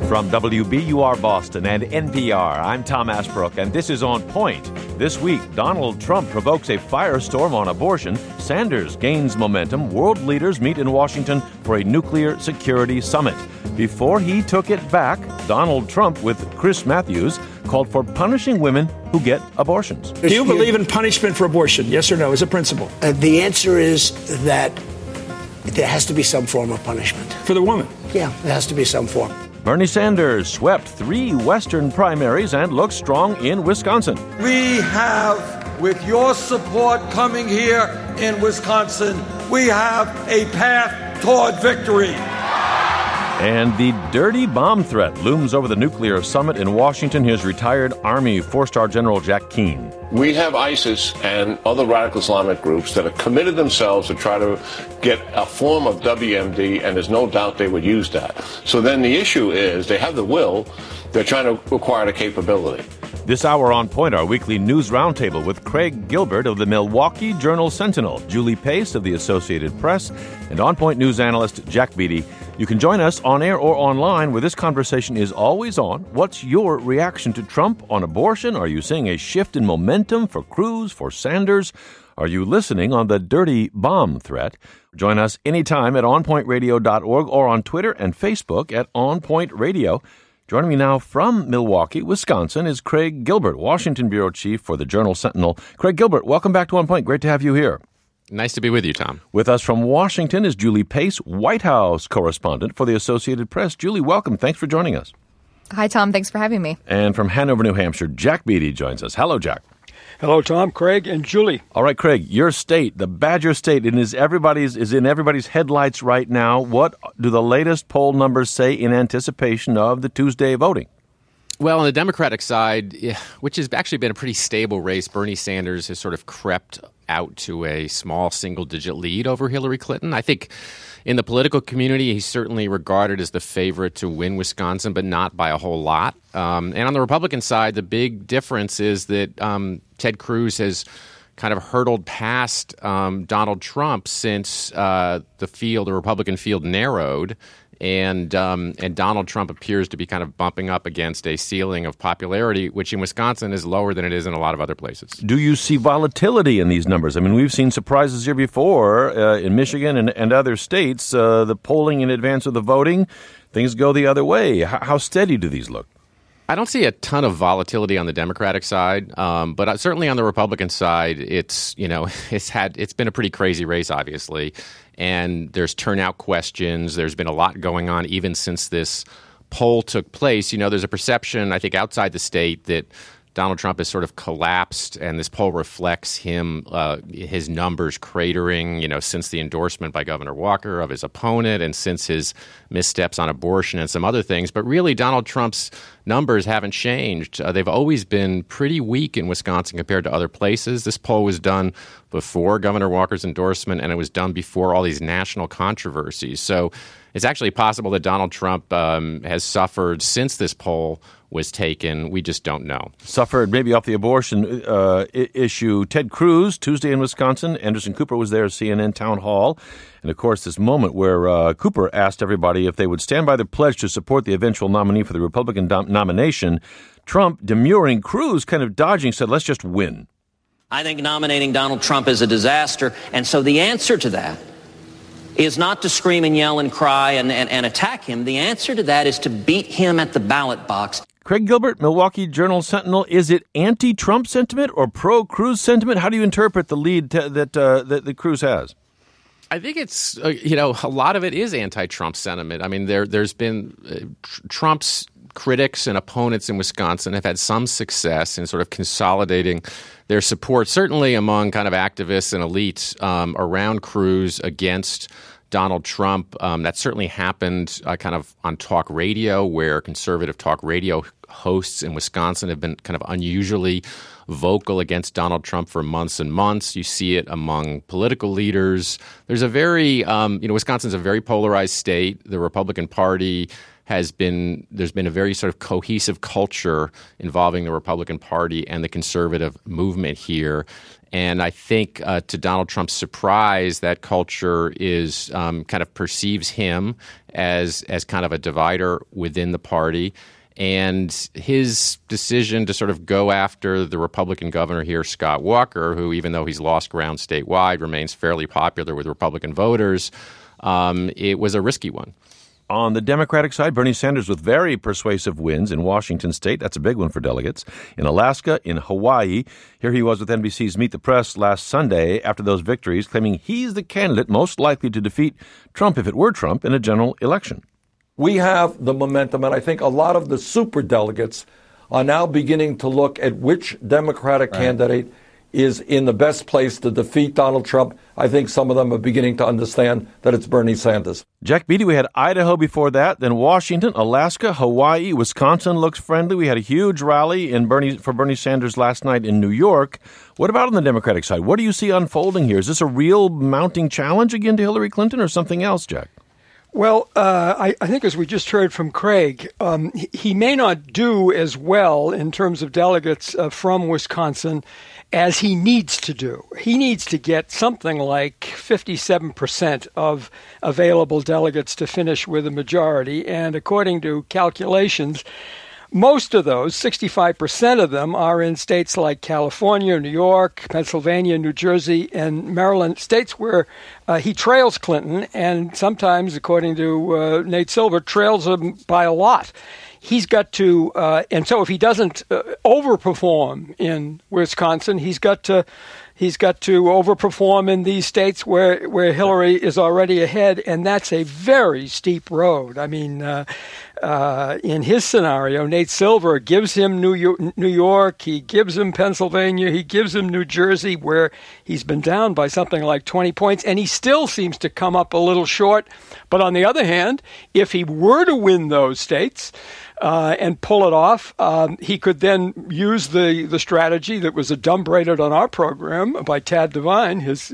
From WBUR Boston and NPR, I'm Tom Asbrook, and this is On Point. This week, Donald Trump provokes a firestorm on abortion. Sanders gains momentum. World leaders meet in Washington for a nuclear security summit. Before he took it back, Donald Trump, with Chris Matthews, called for punishing women who get abortions. Do you believe in punishment for abortion? Yes or no, as a principle? The answer is that there has to be some form of punishment. For the woman? Yeah, there has to be some form. Bernie Sanders swept 3 Western primaries and looks strong in Wisconsin. We have, with your support coming here in Wisconsin, we have a path toward victory. And the dirty bomb threat looms over the nuclear summit in Washington. Here's retired Army 4-star General Jack Keane. We have ISIS and other radical Islamic groups that have committed themselves to try to get a form of WMD, and there's no doubt they would use that. So then the issue is they have the will, they're trying to acquire the capability. This hour on Point, our weekly news roundtable with Craig Gilbert of the Milwaukee Journal-Sentinel, Julie Pace of the Associated Press, and On Point news analyst Jack Beatty. You can join us on air or online, where this conversation is always on. What's your reaction to Trump on abortion? Are you seeing a shift in momentum for Cruz, for Sanders? Are you listening on the dirty bomb threat? Join us anytime at onpointradio.org or on Twitter and Facebook at On Point Radio. Joining me now from Milwaukee, Wisconsin, is Craig Gilbert, Washington bureau chief for the Journal-Sentinel. Craig Gilbert, welcome back to On Point. Great to have you here. Nice to be with you, Tom. With us from Washington is Julie Pace, White House correspondent for the Associated Press. Julie, welcome. Thanks for joining us. Hi, Tom. Thanks for having me. And from Hanover, New Hampshire, Jack Beatty joins us. Hello, Jack. Hello, Tom, Craig, and Julie. All right, Craig, your state, the Badger State, is in everybody's headlights right now. What do the latest poll numbers say in anticipation of the Tuesday voting? Well, on the Democratic side, which has actually been a pretty stable race, Bernie Sanders has sort of crept out to a small single-digit lead over Hillary Clinton. I think in the political community, he's certainly regarded as the favorite to win Wisconsin, but not by a whole lot. And on the Republican side, the big difference is that Ted Cruz has kind of hurtled past Donald Trump since the Republican field narrowed. And Donald Trump appears to be kind of bumping up against a ceiling of popularity, which in Wisconsin is lower than it is in a lot of other places. Do you see volatility in these numbers? I mean, we've seen surprises here before in Michigan and other states. The polling in advance of the voting, things go the other way. How steady do these look? I don't see a ton of volatility on the Democratic side, but certainly on the Republican side, it's been a pretty crazy race, obviously. And there's turnout questions. There's been a lot going on even since this poll took place. There's a perception, I think, outside the state that Donald Trump has sort of collapsed, and this poll reflects his numbers cratering, since the endorsement by Governor Walker of his opponent and since his missteps on abortion and some other things. But really, Donald Trump's numbers haven't changed. They've always been pretty weak in Wisconsin compared to other places. This poll was done before Governor Walker's endorsement, and it was done before all these national controversies. So it's actually possible that Donald Trump has suffered since this poll was taken. We just don't know. Suffered maybe off the abortion issue. Ted Cruz, Tuesday in Wisconsin. Anderson Cooper was there at CNN Town Hall. And, of course, this moment where Cooper asked everybody if they would stand by their pledge to support the eventual nominee for the Republican nomination. Trump, demurring, Cruz kind of dodging, said, let's just win. I think nominating Donald Trump is a disaster. And so the answer to that is not to scream and yell and cry and attack him. The answer to that is to beat him at the ballot box. Craig Gilbert, Milwaukee Journal-Sentinel. Is it anti-Trump sentiment or pro-Cruz sentiment? How do you interpret the lead that Cruz has? I think it's, a lot of it is anti-Trump sentiment. I mean, there's been Trump's critics and opponents in Wisconsin have had some success in sort of consolidating their support, certainly among kind of activists and elites around Cruz against Donald Trump. That certainly happened kind of on talk radio, where conservative talk radio hosts in Wisconsin have been kind of unusually vocal against Donald Trump for months and months. You see it among political leaders. There's a very, Wisconsin's a very polarized state. The Republican Party there's been a very sort of cohesive culture involving the Republican Party and the conservative movement here. And I think to Donald Trump's surprise, that culture is kind of perceives him as kind of a divider within the party. And his decision to sort of go after the Republican governor here, Scott Walker, who, even though he's lost ground statewide, remains fairly popular with Republican voters, it was a risky one. On the Democratic side, Bernie Sanders with very persuasive wins in Washington state. That's a big one for delegates. In Alaska, in Hawaii. Here he was with NBC's Meet the Press last Sunday after those victories, claiming he's the candidate most likely to defeat Trump, if it were Trump, in a general election. We have the momentum, and I think a lot of the superdelegates are now beginning to look at which Democratic candidate is in the best place to defeat Donald Trump. I think some of them are beginning to understand that it's Bernie Sanders. Jack Beatty, we had Idaho before that, then Washington, Alaska, Hawaii, Wisconsin looks friendly. We had a huge rally for Bernie Sanders last night in New York. What about on the Democratic side? What do you see unfolding here? Is this a real mounting challenge again to Hillary Clinton or something else, Jack? Well, I think as we just heard from Craig, he may not do as well in terms of delegates from Wisconsin as he needs to do. He needs to get something like 57% of available delegates to finish with a majority. And according to calculations, most of those, 65% of them, are in states like California, New York, Pennsylvania, New Jersey, and Maryland, states where he trails Clinton, and sometimes, according to Nate Silver, trails him by a lot. He's got to, and so if he doesn't overperform in Wisconsin, he's got to overperform in these states where Hillary is already ahead, and that's a very steep road. I mean, in his scenario, Nate Silver gives him New York, he gives him Pennsylvania, he gives him New Jersey, where he's been down by something like 20 points, and he still seems to come up a little short. But on the other hand, if he were to win those states, and pull it off, he could then use the strategy that was adumbrated on our program by Tad Devine, his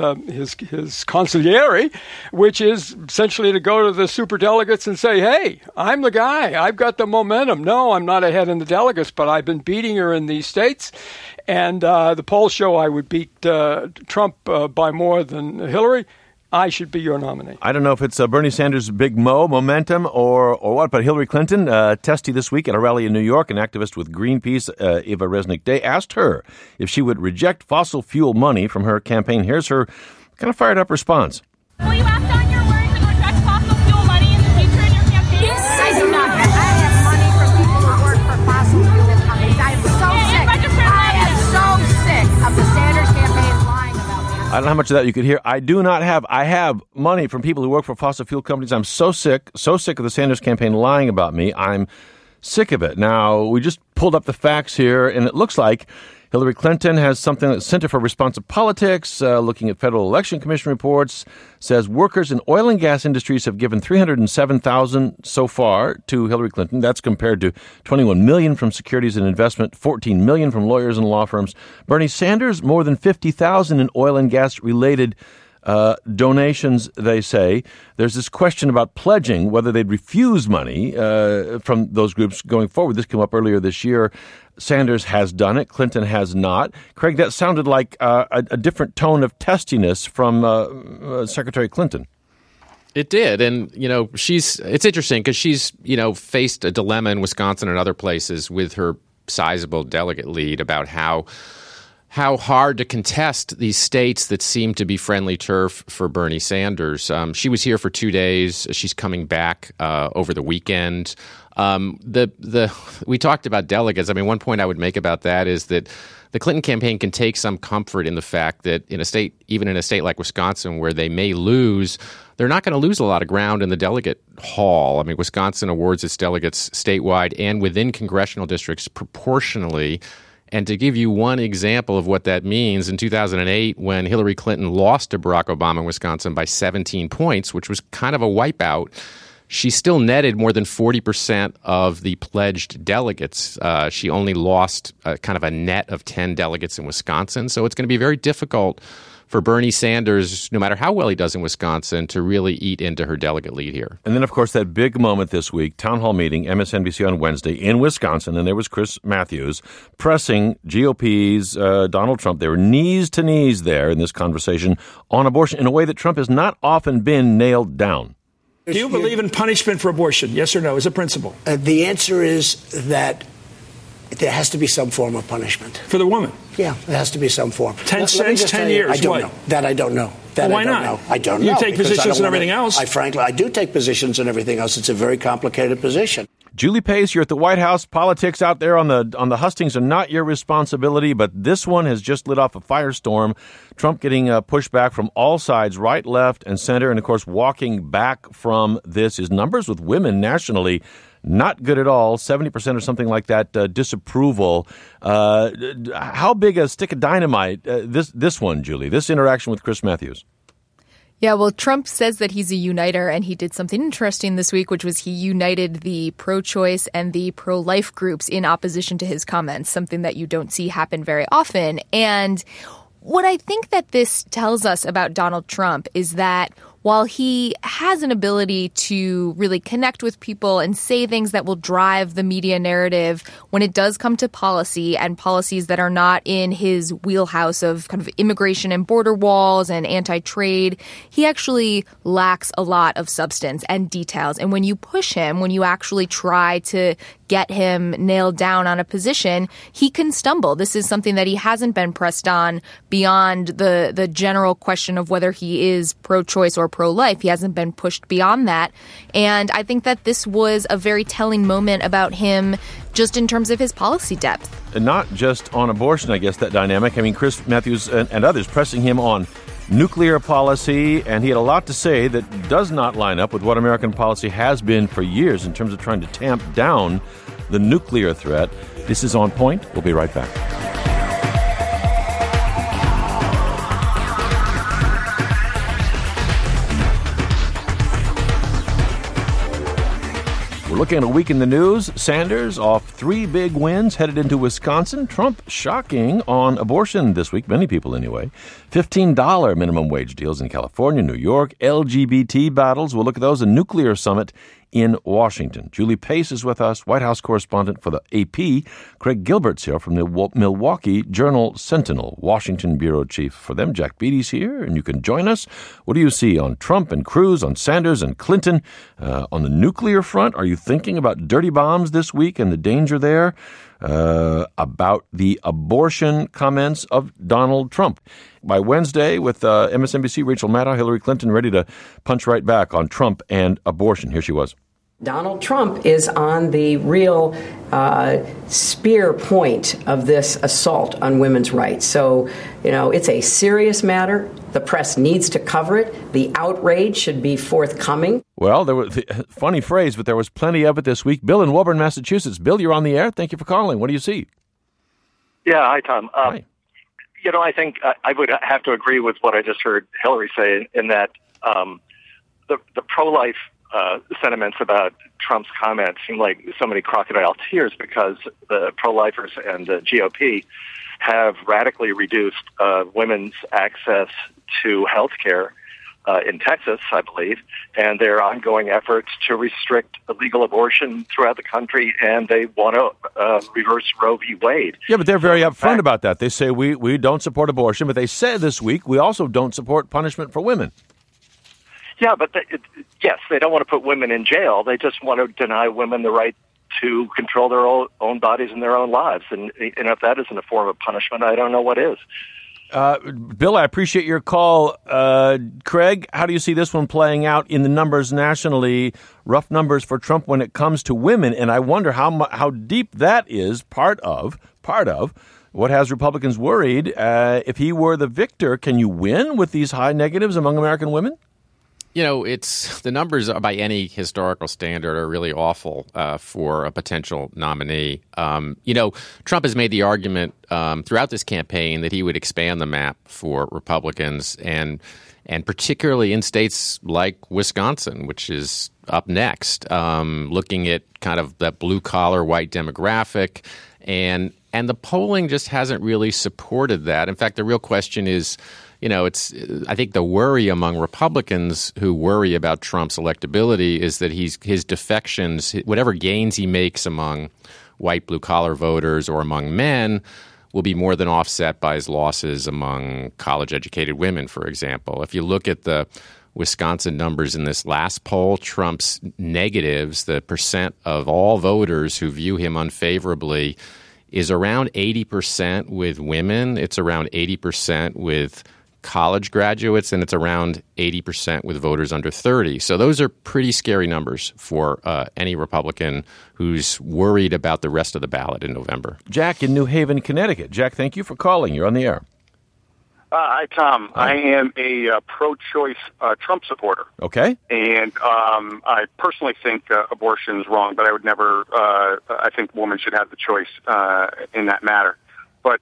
consigliere, which is essentially to go to the superdelegates and say, "Hey, I'm the guy. I've got the momentum. No, I'm not ahead in the delegates, but I've been beating her in these states, and the polls show I would beat Trump by more than Hillary. I should be your nominee." I don't know if it's Bernie Sanders' big momentum or what, but Hillary Clinton, testy this week at a rally in New York, an activist with Greenpeace, Eva Resnick Day, asked her if she would reject fossil fuel money from her campaign. Here's her kind of fired up response. Will you act on your words and reject fossil fuel money in the future in your campaign? Yes, I do not. I have money for people who work for fossil fuel companies. I am so sick. I am so sick of the Sanders campaign lying about me. I don't know how much of that you could hear. I have money from people who work for fossil fuel companies. I'm so sick of the Sanders campaign lying about me. I'm sick of it. Now, we just pulled up the facts here, and it looks like Hillary Clinton has something that Center for Responsive Politics, looking at Federal Election Commission reports, says workers in oil and gas industries have given $307,000 so far to Hillary Clinton. That's compared to $21 million from securities and investment, $14 million from lawyers and law firms. Bernie Sanders, more than $50,000 in oil and gas related donations, they say. There's this question about pledging, whether they'd refuse money from those groups going forward. This came up earlier this year. Sanders has done it. Clinton has not. Craig, that sounded like a different tone of testiness from Secretary Clinton. It did. And, it's interesting because she's, faced a dilemma in Wisconsin and other places with her sizable delegate lead about how hard to contest these states that seem to be friendly turf for Bernie Sanders. She was here for 2 days. She's coming back over the weekend. We talked about delegates. I mean, one point I would make about that is that the Clinton campaign can take some comfort in the fact that even in a state like Wisconsin, where they may lose, they're not going to lose a lot of ground in the delegate hall. I mean, Wisconsin awards its delegates statewide and within congressional districts proportionally. And to give you one example of what that means, in 2008, when Hillary Clinton lost to Barack Obama in Wisconsin by 17 points, which was kind of a wipeout, she still netted more than 40% of the pledged delegates. She only lost kind of a net of 10 delegates in Wisconsin. So it's going to be very difficult for Bernie Sanders, no matter how well he does in Wisconsin, to really eat into her delegate lead here. And then, of course, that big moment this week, town hall meeting, MSNBC on Wednesday in Wisconsin, and there was Chris Matthews pressing GOP's Donald Trump. They were knees to knees there in this conversation on abortion in a way that Trump has not often been nailed down. Do you believe in punishment for abortion? Yes or no, as a principle? The answer is that there has to be some form of punishment. For the woman? Yeah, there has to be some form. 10 cents, 10 years. I don't know. That I don't know. That Why I don't not? know. I don't know. You take positions and everything else. I do take positions and everything else. It's a very complicated position. Julie Pace, you're at the White House. Politics out there on the hustings are not your responsibility, but this one has just lit off a firestorm. Trump getting pushback from all sides, right, left, and center, and of course walking back from this. His numbers with women nationally not good at all, 70% or something like that, disapproval. How big a stick of dynamite, this one, Julie, this interaction with Chris Matthews? Yeah, well, Trump says that he's a uniter, and he did something interesting this week, which was he united the pro-choice and the pro-life groups in opposition to his comments, something that you don't see happen very often. And what I think that this tells us about Donald Trump is that while he has an ability to really connect with people and say things that will drive the media narrative, when it does come to policy and policies that are not in his wheelhouse of kind of immigration and border walls and anti-trade, he actually lacks a lot of substance and details. And when you push him, when you actually try to get him nailed down on a position, he can stumble. This is something that he hasn't been pressed on beyond the general question of whether he is pro-choice or pro-life. He hasn't been pushed beyond that. And I think that this was a very telling moment about him just in terms of his policy depth. And not just on abortion, I guess, that dynamic. I mean, Chris Matthews and others pressing him on nuclear policy, and he had a lot to say that does not line up with what American policy has been for years in terms of trying to tamp down the nuclear threat. This is On Point. We'll be right back. We're looking at a week in the news. Sanders off 3 big wins, headed into Wisconsin. Trump shocking on abortion this week, many people anyway. $15 minimum wage deals in California, New York, LGBT battles. We'll look at those. A nuclear summit in Washington. Julie Pace is with us, White House correspondent for the AP. Craig Gilbert's here from the Milwaukee Journal-Sentinel, Washington bureau chief. For them, Jack Beatty's here, and you can join us. What do you see on Trump and Cruz, on Sanders and Clinton? On the nuclear front, are you thinking about dirty bombs this week and the danger there? About the abortion comments of Donald Trump. By Wednesday, with MSNBC Rachel Maddow, Hillary Clinton ready to punch right back on Trump and abortion. Here she was. Donald Trump is on the real spear point of this assault on women's rights. So, it's a serious matter. The press needs to cover it. The outrage should be forthcoming. Well, there was funny phrase, but there was plenty of it this week. Bill in Woburn, Massachusetts. Bill, you're on the air. Thank you for calling. What do you see? Yeah, hi, Tom. Hi. I think I would have to agree with what I just heard Hillary say in that the pro-life sentiments about Trump's comments seem like so many crocodile tears because the pro-lifers and the GOP have radically reduced women's access to health care in Texas, I believe, and their ongoing efforts to restrict illegal abortion throughout the country, and they want to reverse Roe v. Wade. Yeah, but they're very upfront about that. They say we don't support abortion, but they said this week we also don't support punishment for women. Yeah, but yes, they don't want to put women in jail. They just want to deny women the right to control their own bodies and their own lives. And if that isn't a form of punishment, I don't know what is. Bill, I appreciate your call. Craig, how do you see this one playing out in the numbers nationally? Rough numbers for Trump when it comes to women, and I wonder how deep that is part of what has Republicans worried. If he were the victor, can you win with these high negatives among American women? It's the numbers by any historical standard are really awful for a potential nominee. Trump has made the argument throughout this campaign that he would expand the map for Republicans, and particularly in states like Wisconsin, which is up next, looking at kind of that blue-collar white demographic. And the polling just hasn't really supported that. In fact, the real question is, I think the worry among Republicans who worry about Trump's electability is that his defections, whatever gains he makes among white blue-collar voters or among men, will be more than offset by his losses among college-educated women, for example. If you look at the Wisconsin numbers in this last poll, Trump's negatives, the percent of all voters who view him unfavorably, is around 80% with women. It's around 80% with college graduates, and it's around 80% with voters under 30. So those are pretty scary numbers for any Republican who's worried about the rest of the ballot in November. Jack in New Haven, Connecticut. Jack, thank you for calling. You're on the air. Hi, Tom. I am a pro-choice Trump supporter. Okay. And I personally think abortion is wrong, but I would never, I think women should have the choice in that matter. But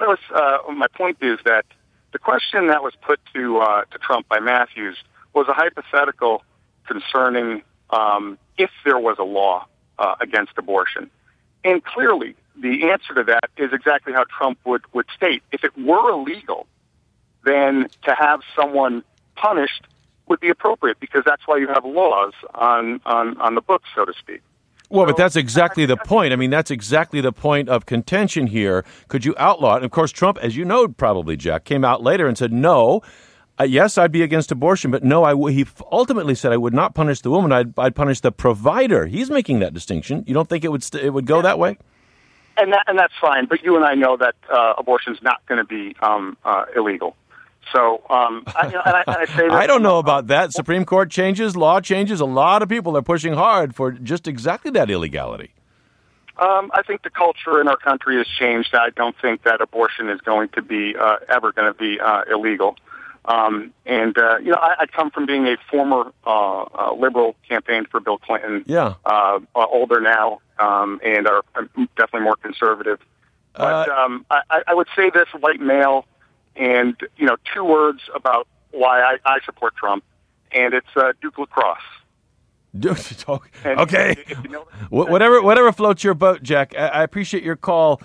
my point is that the question that was put to Trump by Matthews was a hypothetical concerning if there was a law against abortion. And clearly, the answer to that is exactly how Trump would state. If it were illegal, then to have someone punished would be appropriate, because that's why you have laws on the books, so to speak. Well, but that's exactly the point. I mean, that's exactly the point of contention here. Could you outlaw it? And of course, Trump, as you know probably, Jack, came out later and said, no, yes, I'd be against abortion, but no, he ultimately said I would not punish the woman. I'd punish the provider. He's making that distinction. You don't think it would go that way? And that's fine, but you and I know that abortion is not going to be illegal. So I say that I don't know about that. Supreme Court changes, law changes. A lot of people are pushing hard for just exactly that illegality. I think the culture in our country has changed. I don't think that abortion is going to be ever going to be illegal. I come from being a former liberal, campaigned for Bill Clinton. Yeah. Older now, and are definitely more conservative. But I would say this, white male. And, two words about why I support Trump, and it's Duke lacrosse. Okay. Whatever floats your boat, Jack. I appreciate your call.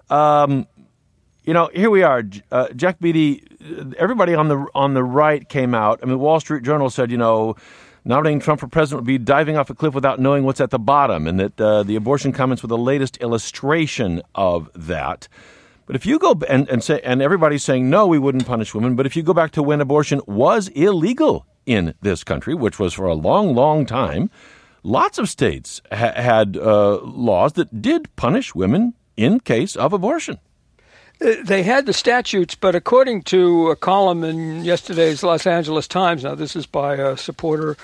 Here we are. Jack Beatty, everybody on the right came out. I mean, Wall Street Journal said, nominating Trump for president would be diving off a cliff without knowing what's at the bottom, and that the abortion comments were the latest illustration of that. But if you go and say, and everybody's saying, no, we wouldn't punish women, but if you go back to when abortion was illegal in this country, which was for a long, long time, lots of states had laws that did punish women in case of abortion. They had the statutes, but according to a column in yesterday's Los Angeles Times, now this is by a supporter,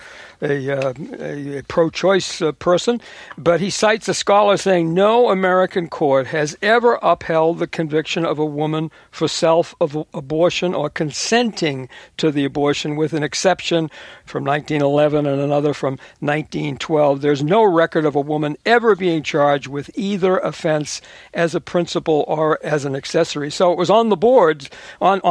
a pro-choice person, but he cites a scholar saying no American court has ever upheld the conviction of a woman for self-abortion or consenting to the abortion, with an exception from 1911 and another from 1912. There's no record of a woman ever being charged with either offense as a principal or as an accessory. So it was on the boards, on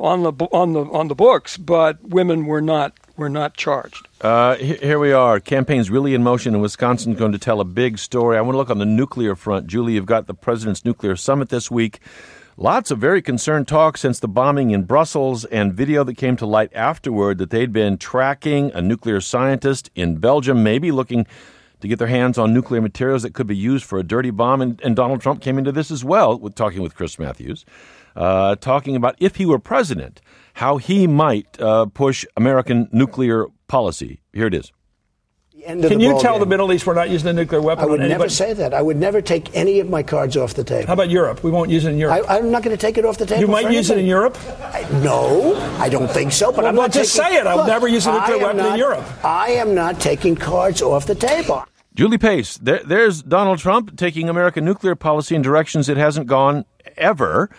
the books, but women were not charged. Here we are. Campaign's really in motion, and Wisconsin's going to tell a big story. I want to look on the nuclear front. Julie, you've got the President's Nuclear Summit this week. Lots of very concerned talk since the bombing in Brussels, and video that came to light afterward that they'd been tracking a nuclear scientist in Belgium, maybe looking to get their hands on nuclear materials that could be used for a dirty bomb. And Donald Trump came into this as well, talking with Chris Matthews, talking about if he were president, how he might push American nuclear policy. Here it is. Can you tell the Middle East we're not using a nuclear weapon? I would never say that. I would never take any of my cards off the table. How about Europe? We won't use it in Europe. I'm not going to take it off the table. You might use it in Europe? No, I don't think so. But I'm not just say it. I'll never use a nuclear weapon in Europe. I am not taking cards off the table. Julie Pace, there's Donald Trump taking American nuclear policy in directions it hasn't gone ever.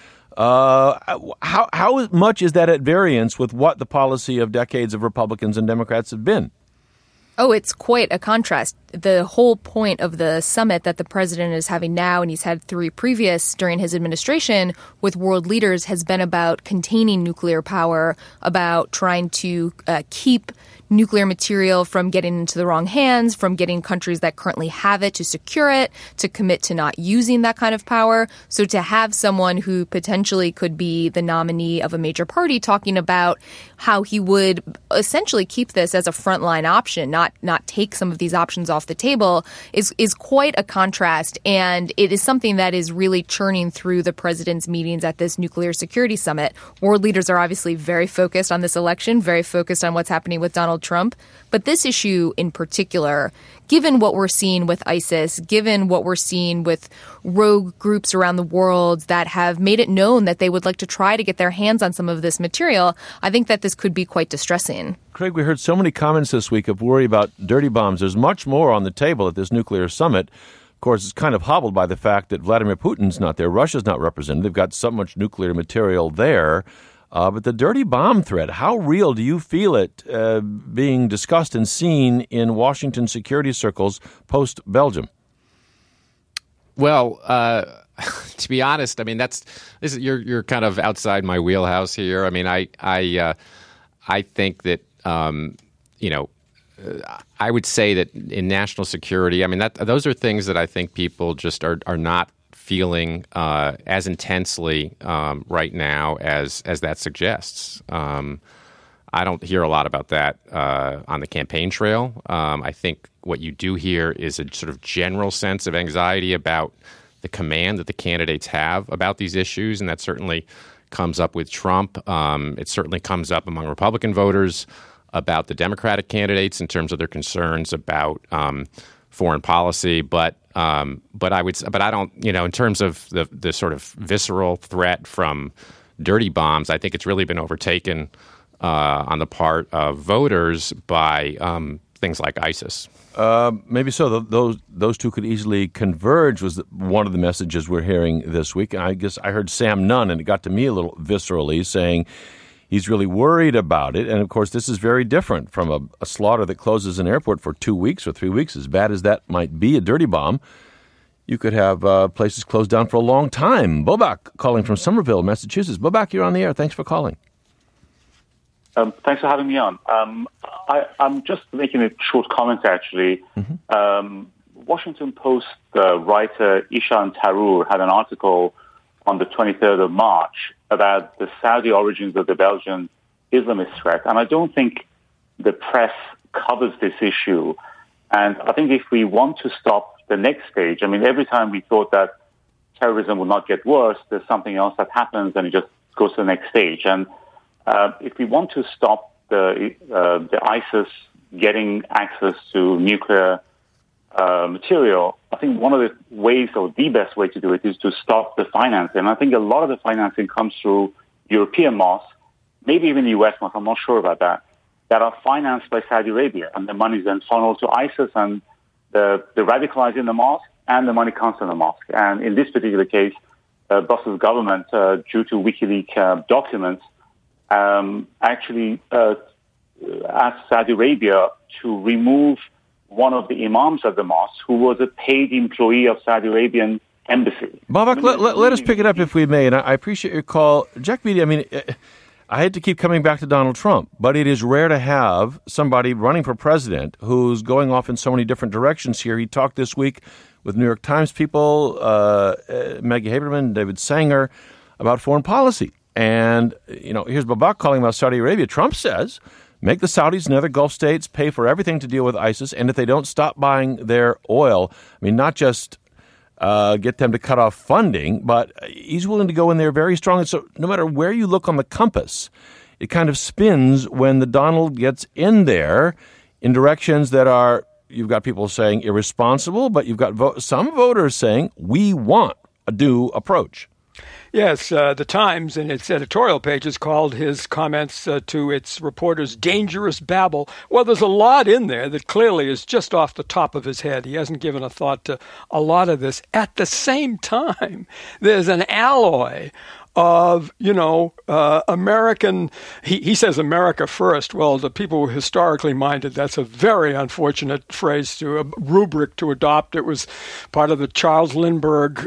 How much is that at variance with what the policy of decades of Republicans and Democrats have been? Oh, it's quite a contrast. the whole point of the summit that the president is having now, and he's had 3 previous during his administration with world leaders, has been about containing nuclear power, about trying to keep nuclear material from getting into the wrong hands, from getting countries that currently have it to secure it, to commit to not using that kind of power. So to have someone who potentially could be the nominee of a major party talking about how he would essentially keep this as a frontline option, not take some of these options off the table, is quite a contrast. And it is something that is really churning through the president's meetings at this nuclear security summit. World leaders are obviously very focused on this election, very focused on what's happening with Donald Trump. But this issue in particular, given what we're seeing with ISIS, given what we're seeing with rogue groups around the world that have made it known that they would like to try to get their hands on some of this material, I think that this could be quite distressing. Craig, we heard so many comments this week of worry about dirty bombs. There's much more on the table at this nuclear summit. Of course, it's kind of hobbled by the fact that Vladimir Putin's not there. Russia's not represented. They've got so much nuclear material there. But the dirty bomb threat, how real do you feel it being discussed and seen in Washington security circles post-Belgium? Well, to be honest, I mean you're kind of outside my wheelhouse here. I mean, I think that I would say that in national security, I mean those are things that I think people just are not feeling as intensely right now as that suggests. I don't hear a lot about that on the campaign trail. I think what you do hear is a sort of general sense of anxiety about the command that the candidates have about these issues, and that certainly comes up with Trump. It certainly comes up among Republican voters about the Democratic candidates in terms of their concerns about foreign policy, but I don't, in terms of the sort of visceral threat from dirty bombs, I think it's really been overtaken on the part of voters by things like ISIS. Maybe so. Those two could easily converge was one of the messages we're hearing this week. And I guess I heard Sam Nunn, and it got to me a little viscerally, saying he's really worried about it. And, of course, this is very different from a slaughter that closes an airport for 2 weeks or 3 weeks. As bad as that might be, a dirty bomb, you could have places closed down for a long time. Bobak calling from Somerville, Massachusetts. Bobak, you're on the air. Thanks for calling. Thanks for having me on. I'm just making a short comment, actually. Mm-hmm. Washington Post writer Ishan Tharoor had an article on the 23rd of March about the Saudi origins of the Belgian Islamist threat. And I don't think the press covers this issue. And I think if we want to stop the next stage, I mean, every time we thought that terrorism would not get worse, there's something else that happens and it just goes to the next stage. And if we want to stop the ISIS getting access to nuclear material, I think one of the ways, or the best way to do it, is to stop the financing. And I think a lot of the financing comes through European mosques, maybe even US mosques, I'm not sure about that are financed by Saudi Arabia. And the money is then funneled to ISIS, and the radicalized in the mosque, and the money comes from the mosque. And in this particular case, Brussels government, due to WikiLeaks documents, actually asked Saudi Arabia to remove one of the imams of the mosque, who was a paid employee of Saudi Arabian embassy. Babak, let us pick it up if we may, and I appreciate your call. Jack Beatty, I mean, I hate to keep coming back to Donald Trump, but it is rare to have somebody running for president who's going off in so many different directions here. He talked this week with New York Times people, Maggie Haberman, David Sanger, about foreign policy. And, here's Babak calling about Saudi Arabia. Trump says, make the Saudis and other Gulf states pay for everything to deal with ISIS, and if they don't stop buying their oil, I mean, not just get them to cut off funding, but he's willing to go in there very strongly. So no matter where you look on the compass, it kind of spins when the Donald gets in there in directions that are, you've got people saying irresponsible, but you've got some voters saying we want a new approach. Yes, the Times in its editorial pages called his comments to its reporters dangerous babble. Well, there's a lot in there that clearly is just off the top of his head. He hasn't given a thought to a lot of this. At the same time, there's an alloy of, American, he says America first. Well, the people who are historically minded, that's a very unfortunate phrase a rubric to adopt. It was part of the Charles Lindbergh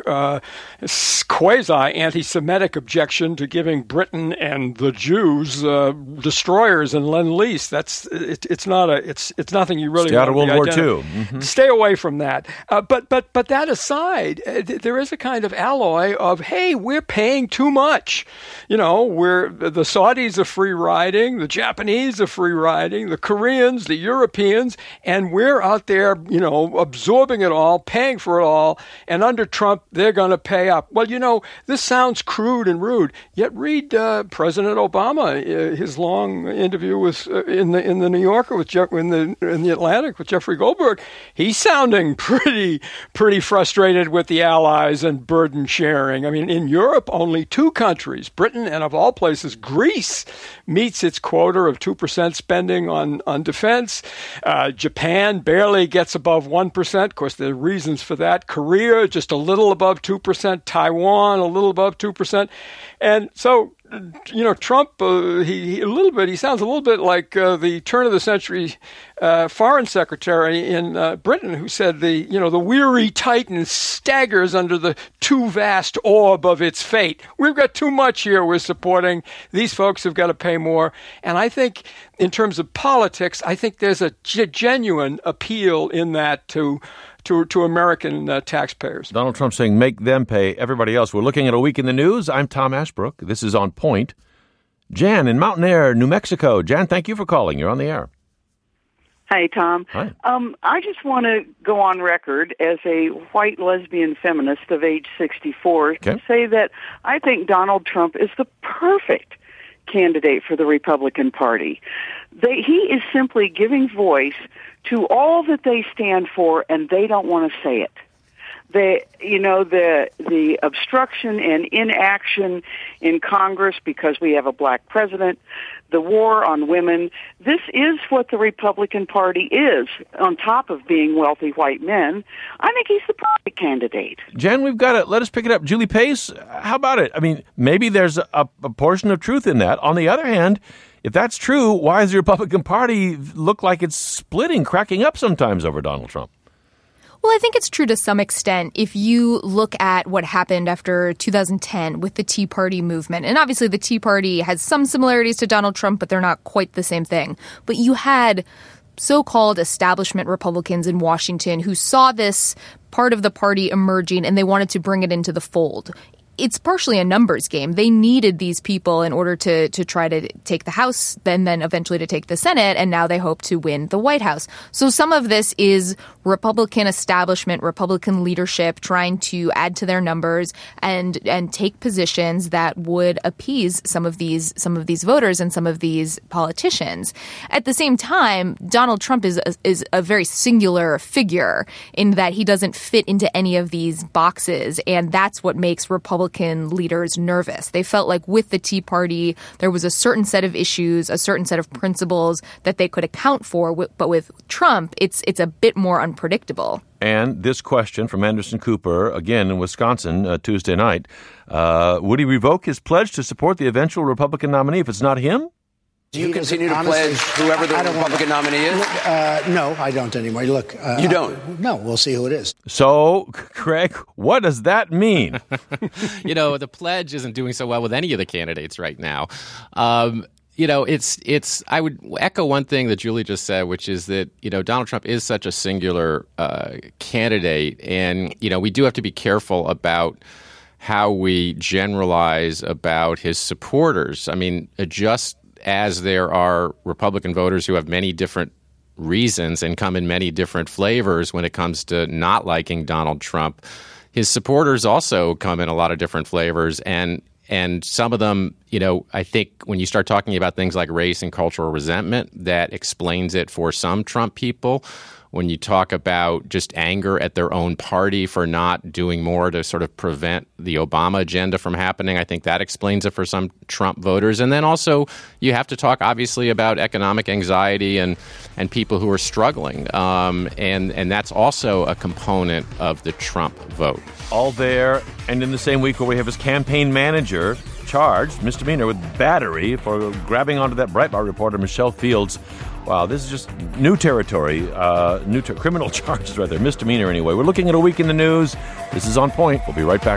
quasi-anti-Semitic objection to giving Britain and the Jews destroyers and Lend-Lease. It's nothing you really Stay out of World War II. Mm-hmm. Stay away from that. But that aside, there is a kind of alloy of, hey, we're paying too much. The Saudis are free riding, the Japanese are free riding, the Koreans, the Europeans, and we're out there, absorbing it all, paying for it all, and under Trump, they're going to pay up. Well, this sounds crude and rude, yet read President Obama, his long interview with in the New Yorker in the Atlantic with Jeffrey Goldberg. He's sounding pretty frustrated with the allies and burden sharing. I mean, in Europe, only 2 countries, Britain and of all places, Greece, meets its quota of 2% spending on defense. Japan barely gets above 1%. Of course, there are reasons for that. Korea, just a little above 2%. Taiwan, a little above 2%. And so, Trump, he sounds a little bit like the turn of the century foreign secretary in Britain, who said the weary Titan staggers under the too vast orb of its fate. We've got too much here we're supporting. These folks have got to pay more. And I think in terms of politics, I think there's a genuine appeal in that to American taxpayers. Donald Trump saying make them pay everybody else. We're looking at a week in the news. I'm Tom Ashbrook. This is On Point. Jan in Mountain Air, New Mexico. Jan, thank you for calling. You're on the air. Hi, Tom. Hi. I just want to go on record as a white lesbian feminist of age 64 to say that I think Donald Trump is the perfect candidate for the Republican Party. He is simply giving voice to all that they stand for, and they don't want to say it. The obstruction and inaction in Congress because we have a black president, the war on women, this is what the Republican Party is, on top of being wealthy white men. I think he's the perfect candidate. Jen, we've got it. Let us pick it up. Julie Pace, how about it? I mean, maybe there's a portion of truth in that. On the other hand, if that's true, why does the Republican Party look like it's splitting, cracking up sometimes over Donald Trump? Well, I think it's true to some extent if you look at what happened after 2010 with the Tea Party movement. And obviously the Tea Party has some similarities to Donald Trump, but they're not quite the same thing. But you had so-called establishment Republicans in Washington who saw this part of the party emerging and they wanted to bring it into the fold. It's partially a numbers game. They needed these people in order to try to take the House, then eventually to take the Senate, and now they hope to win the White House. So some of this is Republican establishment, Republican leadership trying to add to their numbers and take positions that would appease some of these voters and some of these politicians. At the same time, Donald Trump is a very singular figure in that he doesn't fit into any of these boxes, and that's what makes Republican leaders nervous. They felt like with the Tea Party, there was a certain set of issues, a certain set of principles that they could account for. But with Trump, it's a bit more unpredictable. And this question from Anderson Cooper, again in Wisconsin, Tuesday night. Would he revoke his pledge to support the eventual Republican nominee if it's not him? Do you continue to pledge whoever the Republican nominee is? No, I don't anymore. Look, you don't? No, we'll see who it is. So, Craig, what does that mean? The pledge isn't doing so well with any of the candidates right now. It's. I would echo one thing that Julie just said, which is that Donald Trump is such a singular candidate, and we do have to be careful about how we generalize about his supporters. I mean, just as there are Republican voters who have many different reasons and come in many different flavors when it comes to not liking Donald Trump, his supporters also come in a lot of different flavors. And some of them, I think when you start talking about things like race and cultural resentment, that explains it for some Trump people. When you talk about just anger at their own party for not doing more to sort of prevent the Obama agenda from happening, I think that explains it for some Trump voters. And then also you have to talk, obviously, about economic anxiety and people who are struggling. And that's also a component of the Trump vote. All there, and in the same week where we have his campaign manager charged, misdemeanor with battery, for grabbing onto that Breitbart reporter, Michelle Fields. Wow, this is just new territory, criminal charges right there, misdemeanor anyway. We're looking at a week in the news. This is On Point. We'll be right back.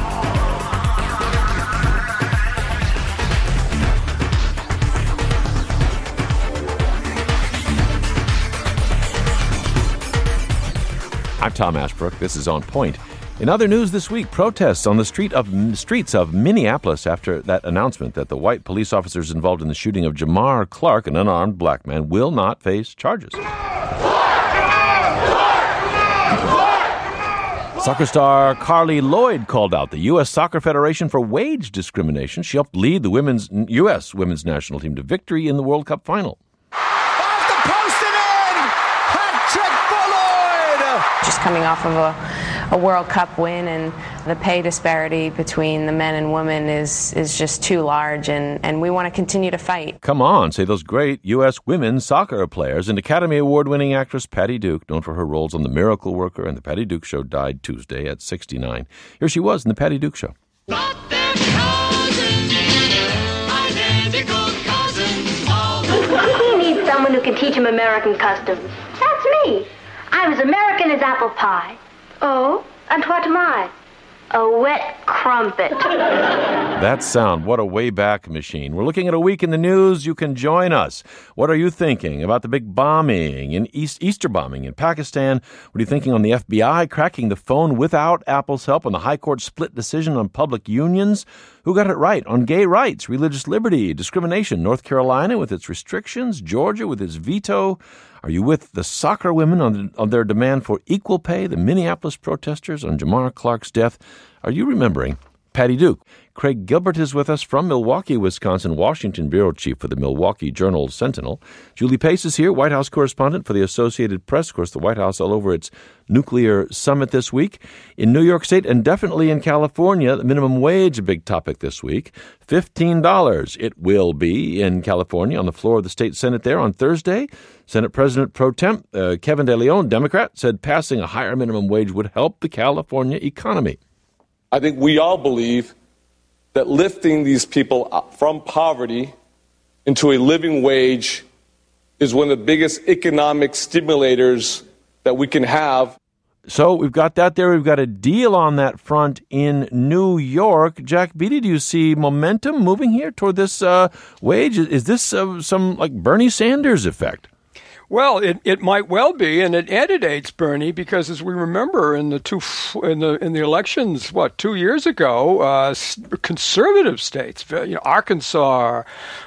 I'm Tom Ashbrook. This is On Point. In other news this week, protests on the streets of Minneapolis after that announcement that the white police officers involved in the shooting of Jamar Clark, an unarmed black man, will not face charges. Soccer star Carly Lloyd called out the U.S. Soccer Federation for wage discrimination. She helped lead the U.S. women's national team to victory in the World Cup final. Just coming off of a World Cup win, and the pay disparity between the men and women is just too large, and we want to continue to fight. Come on, say those great U.S. women's soccer players. And Academy Award-winning actress Patty Duke, known for her roles on The Miracle Worker and The Patty Duke Show, died Tuesday at 69. Here she was in The Patty Duke Show. He needs someone who can teach him American customs. That's me. I'm as American as apple pie. Oh? And what am I? A wet crumpet. That sound, what a way back machine. We're looking at a week in the news. You can join us. What are you thinking about the big bombing in Easter bombing in Pakistan? What are you thinking on the FBI cracking the phone without Apple's help, on the High Court split decision on public unions? Who got it right on gay rights, religious liberty, discrimination? North Carolina with its restrictions, Georgia with its veto. Are you with the soccer women on their demand for equal pay, the Minneapolis protesters on Jamar Clark's death? Are you remembering Patty Duke? Craig Gilbert is with us from Milwaukee, Wisconsin, Washington bureau chief for the Milwaukee Journal-Sentinel. Julie Pace is here, White House correspondent for the Associated Press. Of course, the White House all over its nuclear summit this week. In New York State and definitely in California, the minimum wage, a big topic this week. $15 it will be in California on the floor of the state Senate there on Thursday. Senate President Pro Tem Kevin De Leon, Democrat, said passing a higher minimum wage would help the California economy. I think we all believe that lifting these people from poverty into a living wage is one of the biggest economic stimulators that we can have. So we've got that there. We've got a deal on that front in New York. Jack Beatty, do you see momentum moving here toward this wage? Is this some like Bernie Sanders effect? Well, it might well be, and it antedates Bernie because, as we remember, in the elections, 2 years ago, conservative states, Arkansas,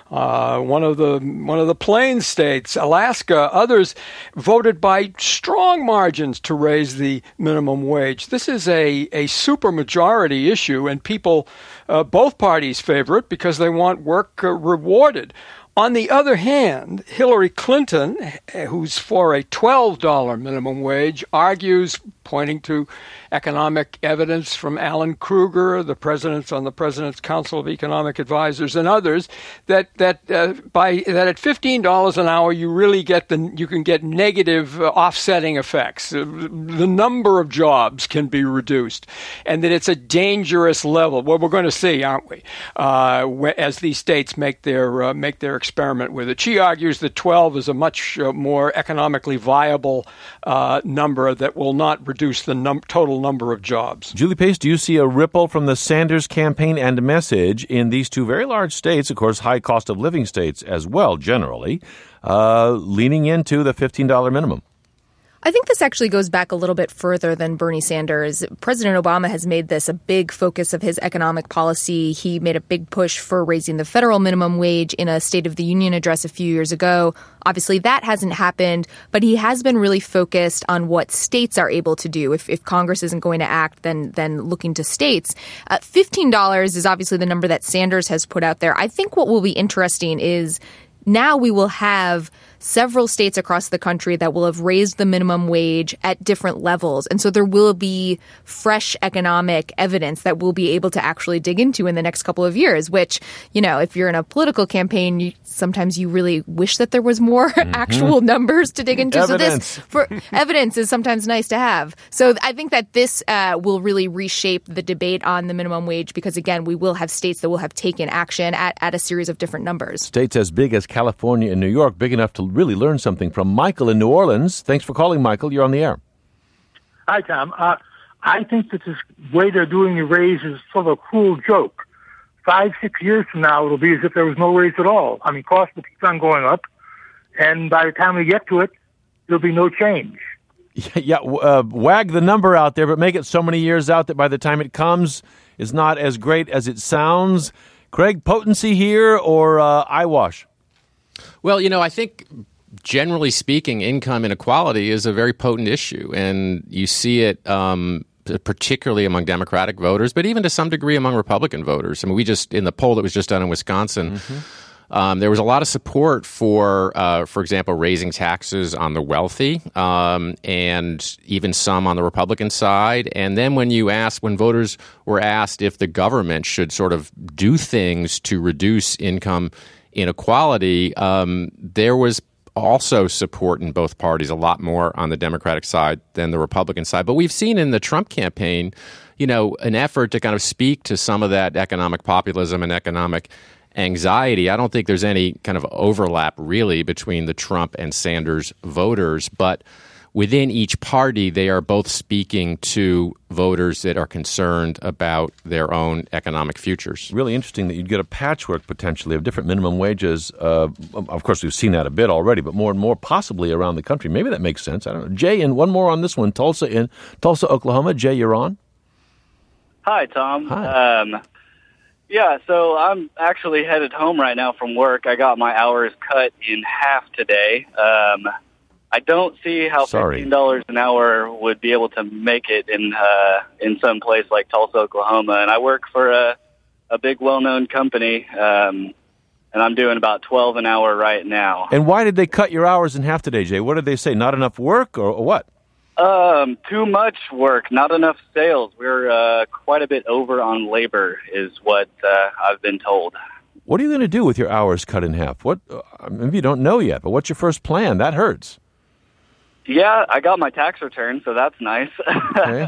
one of the Plains states, Alaska, others voted by strong margins to raise the minimum wage. This is a supermajority issue, and people, both parties favor it because they want work rewarded. On the other hand, Hillary Clinton, who's for a $12 minimum wage, argues, pointing to economic evidence from Alan Kruger, the president's Council of Economic Advisors, and others, that at $15 an hour you can get negative offsetting effects. The number of jobs can be reduced, and that it's a dangerous level. Well, we're going to see, aren't we? As these states make their experiment with it. She argues that 12 is a much more economically viable number that will not reduce the total number of jobs. Julie Pace, do you see a ripple from the Sanders campaign and message in these two very large states, of course, high cost of living states as well, generally, leaning into the $15 minimum? I think this actually goes back a little bit further than Bernie Sanders. President Obama has made this a big focus of his economic policy. He made a big push for raising the federal minimum wage in a State of the Union address a few years ago. Obviously, that hasn't happened, but he has been really focused on what states are able to do. If Congress isn't going to act, then looking to states. $15 is obviously the number that Sanders has put out there. I think what will be interesting is now we will have several states across the country that will have raised the minimum wage at different levels. And so there will be fresh economic evidence that we'll be able to actually dig into in the next couple of years, which, if you're in a political campaign, sometimes you really wish that there was more actual numbers to dig into. Evidence. So evidence is sometimes nice to have. So I think that this will really reshape the debate on the minimum wage because, again, we will have states that will have taken action at a series of different numbers. States as big as California and New York, big enough to really learn something from. Michael in New Orleans. Thanks for calling, Michael. You're on the air. Hi, Tom. I think that this way they're doing the raise is sort of a cruel joke. 5-6 years from now, it'll be as if there was no raise at all. I mean, costs will keep on going up, and by the time we get to it, there'll be no change. Wag the number out there, but make it so many years out that by the time it comes, it's not as great as it sounds. Craig, potency here or eyewash? Well, I think generally speaking, income inequality is a very potent issue, and you see it particularly among Democratic voters, but even to some degree among Republican voters. I mean, in the poll that was just done in Wisconsin, there was a lot of support for example, raising taxes on the wealthy, and even some on the Republican side. And then when voters were asked if the government should sort of do things to reduce income inequality, there was also support in both parties, a lot more on the Democratic side than the Republican side. But we've seen in the Trump campaign, an effort to kind of speak to some of that economic populism and economic anxiety. I don't think there's any kind of overlap really between the Trump and Sanders voters, but within each party, they are both speaking to voters that are concerned about their own economic futures. Really interesting that you'd get a patchwork potentially of different minimum wages. Of course, we've seen that a bit already, but more and more possibly around the country. Maybe that makes sense. I don't know. Jay, and one more on this one. Tulsa, Oklahoma. Jay, you're on. Hi, Tom. Hi. So I'm actually headed home right now from work. I got my hours cut in half today. I don't see how $15 an hour would be able to make it in some place like Tulsa, Oklahoma. And I work for a big, well-known company, and I'm doing about $12 an hour right now. And why did they cut your hours in half today, Jay? What did they say? Not enough work or what? Too much work, not enough sales. We're quite a bit over on labor is what I've been told. What are you going to do with your hours cut in half? Maybe you don't know yet, but what's your first plan? That hurts. Yeah, I got my tax return, so that's nice. Okay.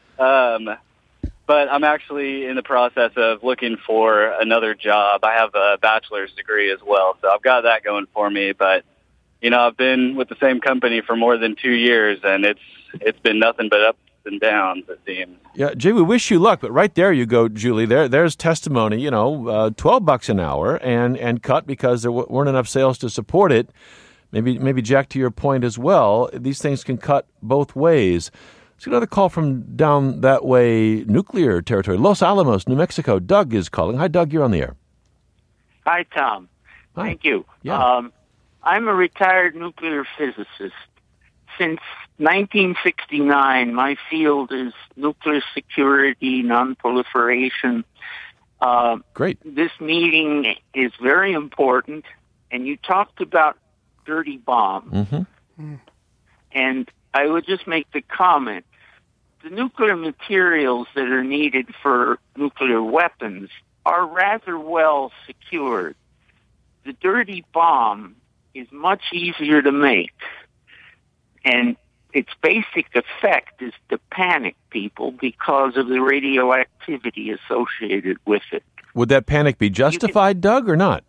But I'm actually in the process of looking for another job. I have a bachelor's degree as well, so I've got that going for me. But, I've been with the same company for more than 2 years, and it's been nothing but ups and downs, it seems. Yeah, Jay, we wish you luck, but right there you go, Julie. There's testimony, $12 an hour and cut because there weren't enough sales to support it. Maybe Jack, to your point as well, these things can cut both ways. Let's get another call from down that way, nuclear territory, Los Alamos, New Mexico. Doug is calling. Hi, Doug, you're on the air. Hi, Tom. Hi. Thank you. Yeah. I'm a retired nuclear physicist. Since 1969, my field is nuclear security, nonproliferation. Great. This meeting is very important, and you talked about dirty bombs. Mm-hmm. And I would just make the comment, the nuclear materials that are needed for nuclear weapons are rather well secured. The dirty bomb is much easier to make, and its basic effect is to panic people because of the radioactivity associated with it. Would that panic be justified, Doug, or not?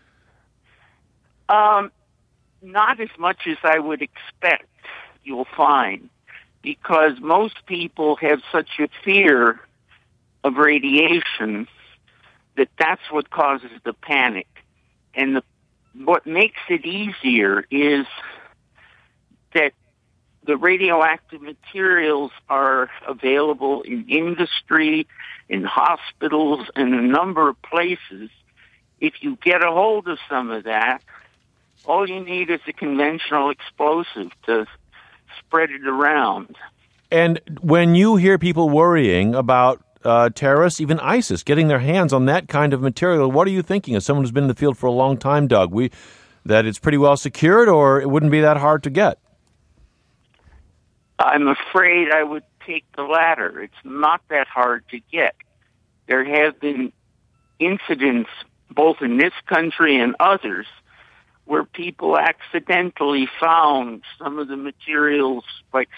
Not as much as I would expect, you'll find, because most people have such a fear of radiation that that's what causes the panic. And what makes it easier is that the radioactive materials are available in industry, in hospitals, and a number of places. If you get a hold of some of that, all you need is a conventional explosive to spread it around. And when you hear people worrying about terrorists, even ISIS, getting their hands on that kind of material, what are you thinking as someone who's been in the field for a long time, Doug? that it's pretty well secured, or it wouldn't be that hard to get? I'm afraid I would take the latter. It's not that hard to get. There have been incidents, both in this country and others, where people accidentally found some of the materials like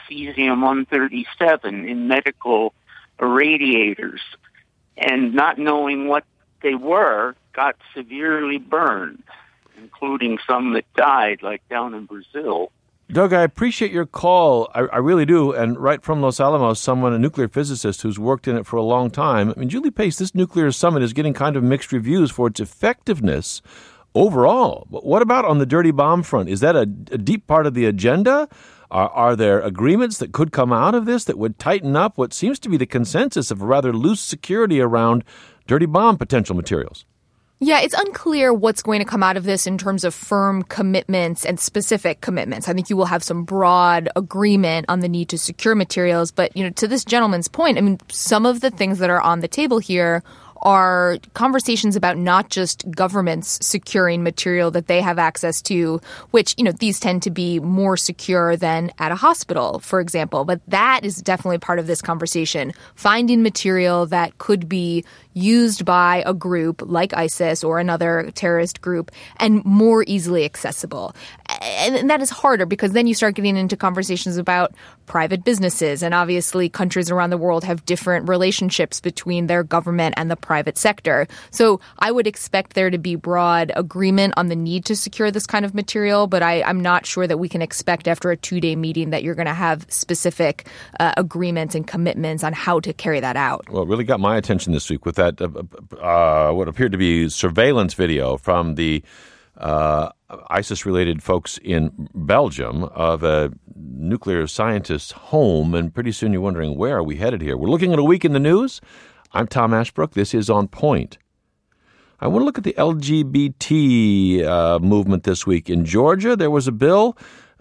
cesium-137 in medical irradiators, and not knowing what they were, got severely burned, including some that died, like down in Brazil. Doug, I appreciate your call. I really do. And right from Los Alamos, a nuclear physicist who's worked in it for a long time. I mean, Julie Pace, this nuclear summit is getting kind of mixed reviews for its effectiveness overall. But what about on the dirty bomb front? Is that a deep part of the agenda? Are there agreements that could come out of this that would tighten up what seems to be the consensus of a rather loose security around dirty bomb potential materials? Yeah, it's unclear what's going to come out of this in terms of firm commitments and specific commitments. I think you will have some broad agreement on the need to secure materials. But, to this gentleman's point, I mean, some of the things that are on the table here are conversations about not just governments securing material that they have access to, which, these tend to be more secure than at a hospital, for example. But that is definitely part of this conversation, finding material that could be used by a group like ISIS or another terrorist group and more easily accessible. And that is harder because then you start getting into conversations about private businesses. And obviously, countries around the world have different relationships between their government and the private sector. So I would expect there to be broad agreement on the need to secure this kind of material. But I'm not sure that we can expect after a 2-day meeting that you're going to have specific agreements and commitments on how to carry that out. Well, it really got my attention this week with that what appeared to be surveillance video from the ISIS-related folks in Belgium of a nuclear scientist's home, and pretty soon you're wondering, where are we headed here? We're looking at a week in the news. I'm Tom Ashbrook. This is On Point. I want to look at the LGBT movement this week. In Georgia, there was a bill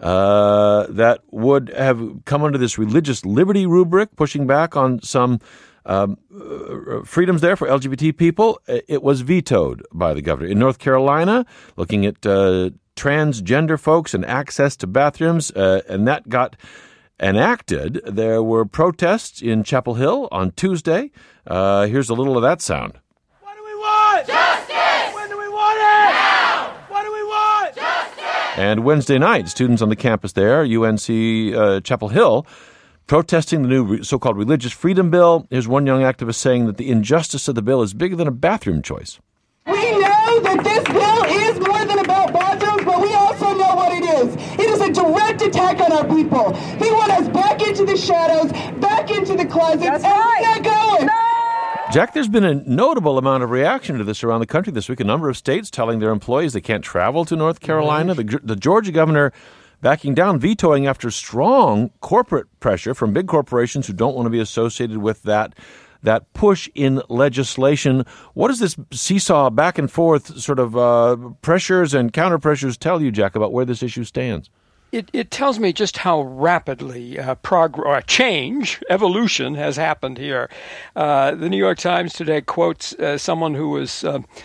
that would have come under this religious liberty rubric, pushing back on some freedoms there for LGBT people. It was vetoed by the governor. In North Carolina, looking at transgender folks and access to bathrooms, and that got enacted. There were protests in Chapel Hill on Tuesday. Here's a little of that sound. What do we want? Justice! When do we want it? Now! What do we want? Justice! And Wednesday night, students on the campus there, UNC Chapel Hill, protesting the new so-called religious freedom bill. Here's one young activist saying that the injustice of the bill is bigger than a bathroom choice. We know that this bill is more than about bathrooms, but we also know what it is. It is a direct attack on our people. He wants us back into the shadows, back into the closets, and we're not going. Jack, there's been a notable amount of reaction to this around the country this week. A number of states telling their employees they can't travel to North Carolina. The Georgia governor backing down, vetoing after strong corporate pressure from big corporations who don't want to be associated with that push in legislation. What does this seesaw back and forth sort of pressures and counter pressures tell you, Jack, about where this issue stands? It tells me just how rapidly change, evolution has happened here. The New York Times today quotes someone who was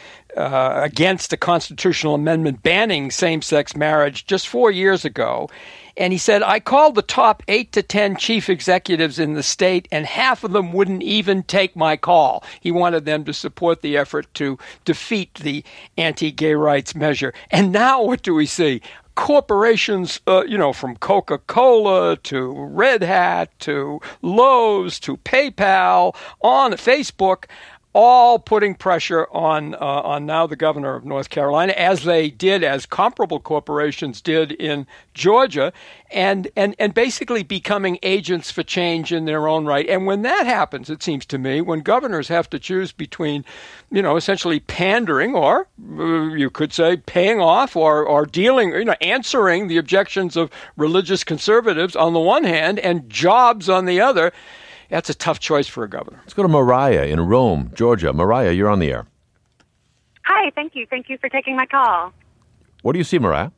against a constitutional amendment banning same-sex marriage just 4 years ago. And he said, I called the top 8 to 10 chief executives in the state, and half of them wouldn't even take my call. He wanted them to support the effort to defeat the anti-gay rights measure. And now what do we see? Corporations, from Coca-Cola to Red Hat to Lowe's to PayPal, on Facebook, all putting pressure on now the governor of North Carolina, as comparable corporations did in Georgia, and basically becoming agents for change in their own right. And when that happens, it seems to me, when governors have to choose between, essentially pandering, or you could say paying off, or dealing, answering the objections of religious conservatives on the one hand and jobs on the other, that's a tough choice for a governor. Let's go to Mariah in Rome, Georgia. Mariah, you're on the air. Hi, thank you. Thank you for taking my call. What do you see, Mariah?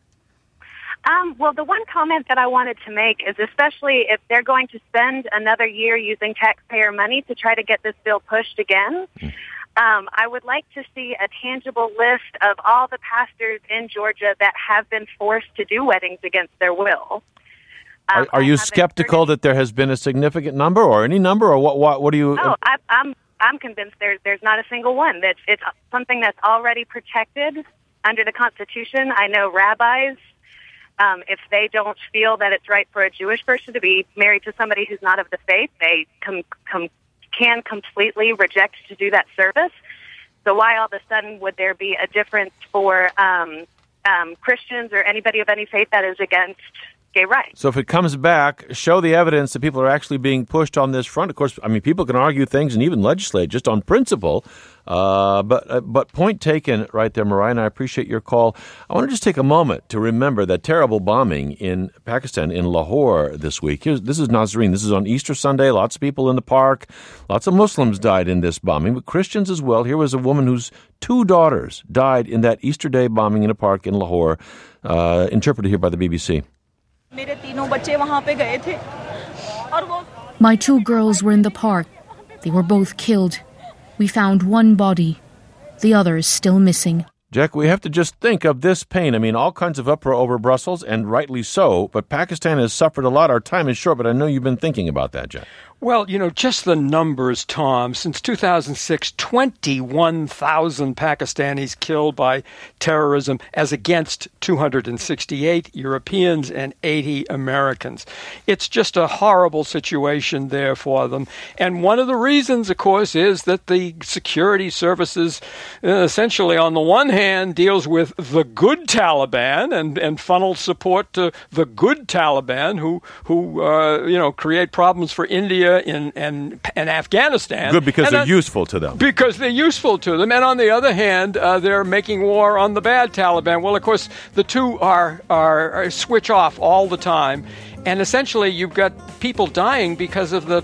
Well, the one comment that I wanted to make is, especially if they're going to spend another year using taxpayer money to try to get this bill pushed again, I would like to see a tangible list of all the pastors in Georgia that have been forced to do weddings against their will. Are you skeptical that there has been a significant number, or any number, or what do you? No, I'm convinced there's not a single one. That it's something that's already protected under the Constitution. I know rabbis, if they don't feel that it's right for a Jewish person to be married to somebody who's not of the faith, they can completely reject to do that service. So why all of a sudden would there be a difference for Christians or anybody of any faith that is against gay rights? So if it comes back, show the evidence that people are actually being pushed on this front. Of course, I mean, people can argue things and even legislate just on principle. But point taken right there, Mariah, and I appreciate your call. I want to just take a moment to remember that terrible bombing in Pakistan, in Lahore this week. This is Nazarene. This is on Easter Sunday. Lots of people in the park. Lots of Muslims died in this bombing, but Christians as well. Here was a woman whose 2 daughters died in that Easter Day bombing in a park in Lahore, interpreted here by the BBC. My 2 girls were in the park. They were both killed. We found 1 body. The other is still missing. Jack, we have to just think of this pain. I mean, all kinds of uproar over Brussels, and rightly so, but Pakistan has suffered a lot. Our time is short, but I know you've been thinking about that, Jack. Well, just the numbers, Tom. Since 2006, 21,000 Pakistanis killed by terrorism, as against 268 Europeans and 80 Americans. It's just a horrible situation there for them. And one of the reasons, of course, is that the security services essentially, on the one hand, deals with the good Taliban and funnels support to the good Taliban who create problems for India and Afghanistan. Good, because they're useful to them. Because they're useful to them. And on the other hand, they're making war on the bad Taliban. Well, of course, the two are switch off all the time. And essentially, you've got people dying because of the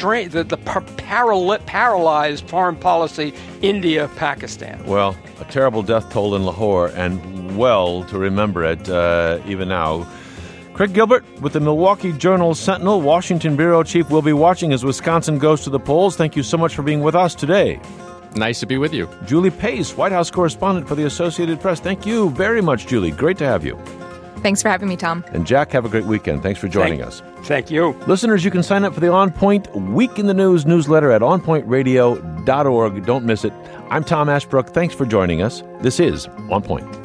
paralyzed foreign policy, India-Pakistan. Well, a terrible death toll in Lahore, and well to remember it even now. Craig Gilbert with the Milwaukee Journal-Sentinel, Washington Bureau Chief, will be watching as Wisconsin goes to the polls. Thank you so much for being with us today. Nice to be with you. Julie Pace, White House correspondent for the Associated Press. Thank you very much, Julie. Great to have you. Thanks for having me, Tom. And Jack, have a great weekend. Thanks for joining us. Thank you. Listeners, you can sign up for the On Point Week in the News newsletter at onpointradio.org. Don't miss it. I'm Tom Ashbrook. Thanks for joining us. This is On Point.